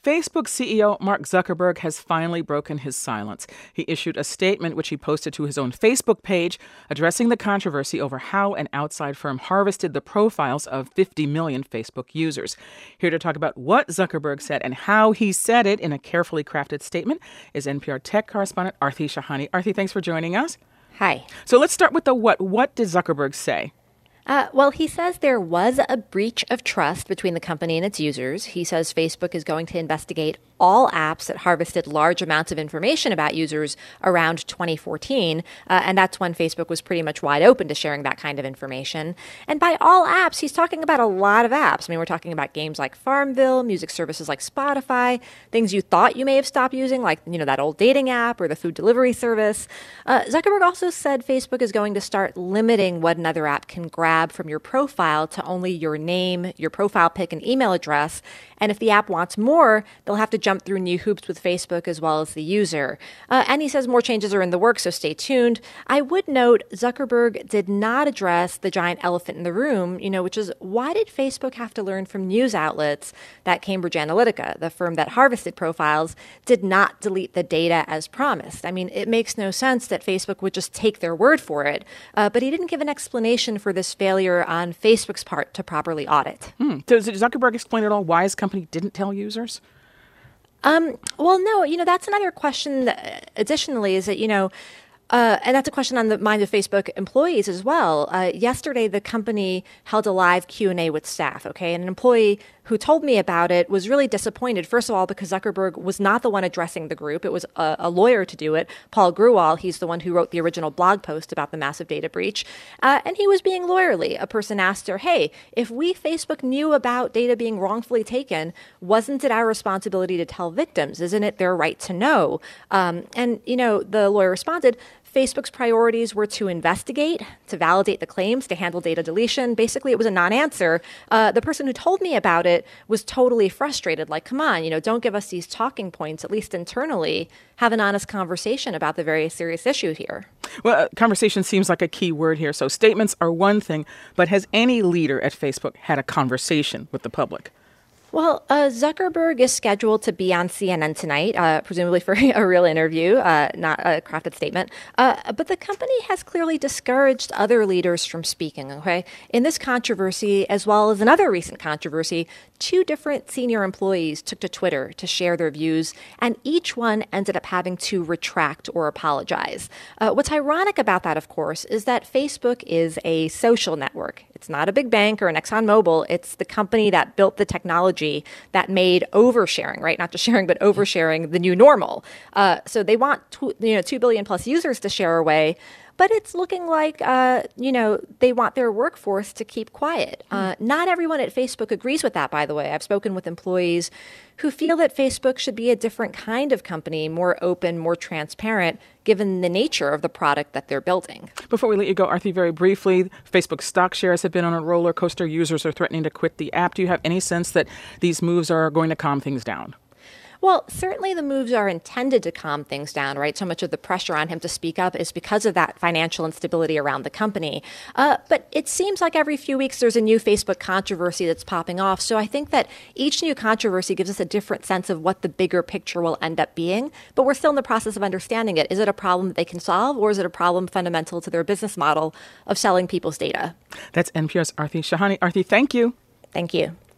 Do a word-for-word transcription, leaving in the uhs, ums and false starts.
Facebook C E O Mark Zuckerberg has finally broken his silence. He issued a statement which he posted to his own Facebook page addressing the controversy over how an outside firm harvested the profiles of fifty million Facebook users. Here to talk about what Zuckerberg said and how he said it in a carefully crafted statement is N P R tech correspondent Aarti Shahani. Aarti, thanks for joining us. Hi. So let's start with the what. What did Zuckerberg say? Uh, well, he says there was a breach of trust between the company and its users. He says Facebook is going to investigate all apps that harvested large amounts of information about users around twenty fourteen. Uh, and that's when Facebook was pretty much wide open to sharing that kind of information. And by all apps, he's talking about a lot of apps. I mean, we're talking about games like Farmville, music services like Spotify, things you thought you may have stopped using, like, you know, that old dating app or the food delivery service. Uh, Zuckerberg also said Facebook is going to start limiting what another app can grab from your profile to only your name, your profile pic, and email address. And if the app wants more, they'll have to jump through new hoops with Facebook as well as the user. Uh, and he says more changes are in the works, so stay tuned. I would note Zuckerberg did not address the giant elephant in the room, you know, which is why did Facebook have to learn from news outlets that Cambridge Analytica, the firm that harvested profiles, did not delete the data as promised? I mean, it makes no sense that Facebook would just take their word for it. Uh, but he didn't give an explanation for this failure on Facebook's part to properly audit. Hmm. Does Zuckerberg explain at all why his company didn't tell users? Um, well, no, you know, that's another question that, additionally, is that, you know, Uh, and that's a question on the mind of Facebook employees as well. Uh, yesterday, the company held a live Q and A with staff, okay? And an employee who told me about it was really disappointed, first of all, because Zuckerberg was not the one addressing the group. It was a, a lawyer to do it, Paul Grewal. He's the one who wrote the original blog post about the massive data breach. Uh, and he was being lawyerly. A person asked her, hey, if we, Facebook, knew about data being wrongfully taken, wasn't it our responsibility to tell victims? Isn't it their right to know? Um, and, you know, the lawyer responded, Facebook's priorities were to investigate, to validate the claims, to handle data deletion. Basically, it was a non-answer. Uh, the person who told me about it was totally frustrated. Like, come on, you know, don't give us these talking points, at least internally. Have an honest conversation about the very serious issue here. Well, uh, conversation seems like a key word here. So statements are one thing, but has any leader at Facebook had a conversation with the public? Well, uh, Zuckerberg is scheduled to be on C N N tonight, uh, presumably for a real interview, uh, not a crafted statement. Uh, but the company has clearly discouraged other leaders from speaking, okay? In this controversy, as well as another recent controversy, two different senior employees took to Twitter to share their views, and each one ended up having to retract or apologize. Uh, what's ironic about that, of course, is that Facebook is a social network. It's not a big bank or an ExxonMobil. It's the company that built the technology that made oversharing, right? Not just sharing, but oversharing the new normal. Uh, so they want, tw- you know, two billion plus users to share away. But it's looking like, uh, you know, they want their workforce to keep quiet. Uh, not everyone at Facebook agrees with that, by the way. I've spoken with employees who feel that Facebook should be a different kind of company, more open, more transparent, given the nature of the product that they're building. Before we let you go, Aarti, very briefly, Facebook stock shares have been on a roller coaster. Users are threatening to quit the app. Do you have any sense that these moves are going to calm things down? Well, certainly the moves are intended to calm things down, right? So much of the pressure on him to speak up is because of that financial instability around the company. Uh, but it seems like every few weeks there's a new Facebook controversy that's popping off. So I think that each new controversy gives us a different sense of what the bigger picture will end up being. But we're still in the process of understanding it. Is it a problem that they can solve, or is it a problem fundamental to their business model of selling people's data? That's N P R's Aarti Shahani. Aarti, thank you. Thank you.